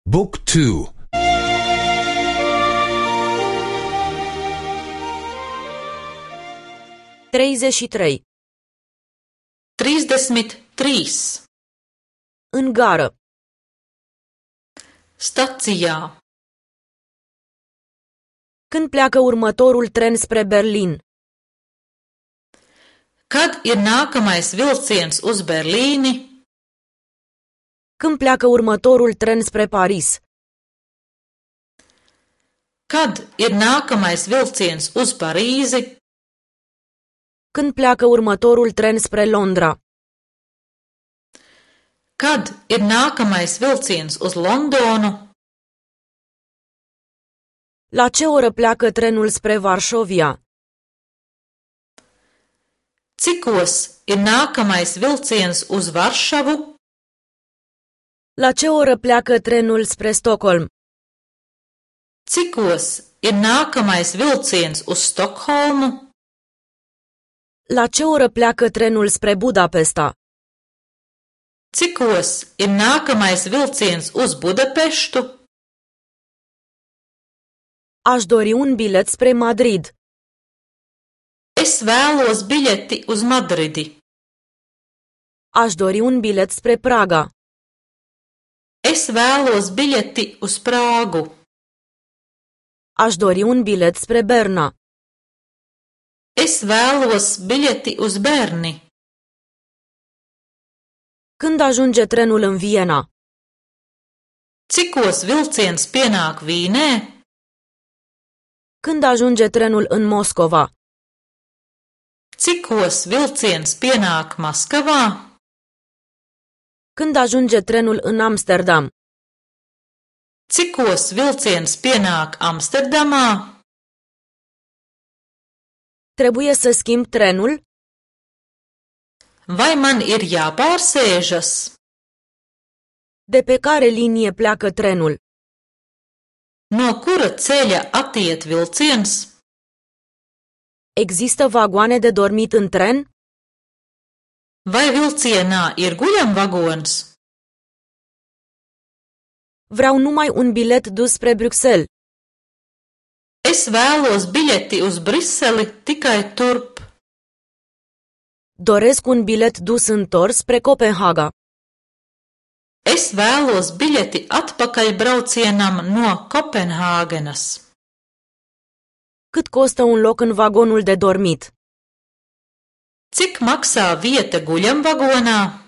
Book 2. 33. 33. În gară. Stacijā. Când pleacă următorul tren spre Berlin? Kad ir nākamais vilciens uz Berlīni? Când pleacă următorul tren spre Paris? Kad ir nākamais vilciens uz Parīzi? Când pleacă următorul tren spre Londra? Kad ir nākamais vilciens uz Londonu? La ce oră pleacă trenul spre Varšovia? Cikos ir nākamais vilciens uz Varšavu? La ce oră pleacă trenul spre Stockholm? Cikos ir nākamais vilciens uz Stokholmu? La ce oră pleacă trenul spre Budapesta? Cikos ir nākamais vilciens uz Budapeštu? Aș dori un bilet spre Madrid. Es vēlos biļeti uz Madridi. Aș dori un bilet spre Praga. Es vēlos biļeti uz Prāgu. Aș dori un bilet spre Berna. Es vēlos biļeti uz Berni. Când ajunge trenul în Viena? Cikos vilciens pienāk Vīnē? Când ajunge trenul în Moscova? Cikos vilciens pienāk Maskavā? Când ajunge trenul în Amsterdam? Cikos vilciens pienāk Amsterdamā? Trebuie să schimb trenul? Vai man ir jāpārsēžas? De pe care linie pleacă trenul? No kura ceļa attiet vilciens? Există vagoane de dormit în tren? Vai vilcienā ir guļamvagons? Vreau numai un bilet dus spre Bruxelles. Es vēlos biļeti uz Briseli tikai turp. Doresc un bilet dus întors spre Copenhaga. Es vēlos biļeti atpakaļbraucienam no Kopenhāgenas. Cât costă un loc în vagonul de dormit? Cik maksā vieta guļamvagonā?